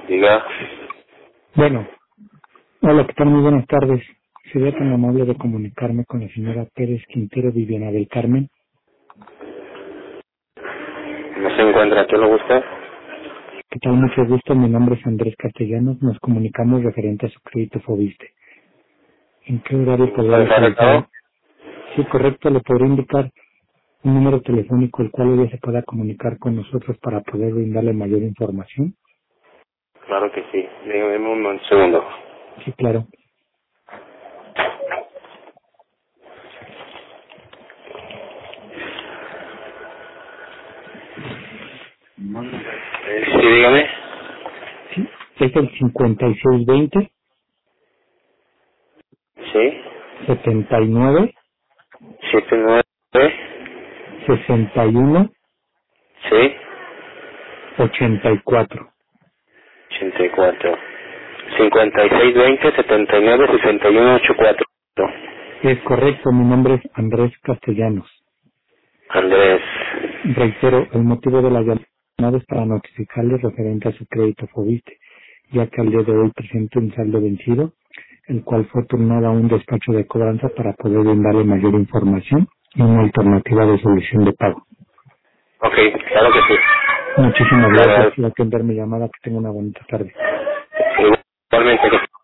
Diga. Bueno, hola, ¿qué tal? Muy buenas tardes. Sería tan amable de comunicarme con la señora Pérez Quintero Viviana del Carmen. No se encuentra. ¿Quién lo busca? ¿Qué tal? Mucho gusto. Mi nombre es Andrés Castellanos. Nos comunicamos referente a su crédito Fobiste. ¿En qué horario podría ¿Está recado? localizar? Sí, correcto. Le podría indicar un número telefónico el cual ella se pueda comunicar con nosotros para poder brindarle mayor información. Claro que sí. Dígame un segundo. Sí, claro. Sí, dígame. Sí, es el 5620 Sí. 79 79. 61 Sí. 84. 84. 5620 79 61 84. Es correcto, mi nombre es Andrés Castellanos. Andrés. Reitero, el motivo de la llamada es para notificarle referente a su crédito Fobiste, ya que al día de hoy presenta un saldo vencido, el cual fue turnado a un despacho de cobranza para poder brindarle mayor información y una alternativa de solución de pago. Ok, claro que sí. Muchísimas Claro. gracias por atender mi llamada, que tenga una bonita tarde. Igualmente que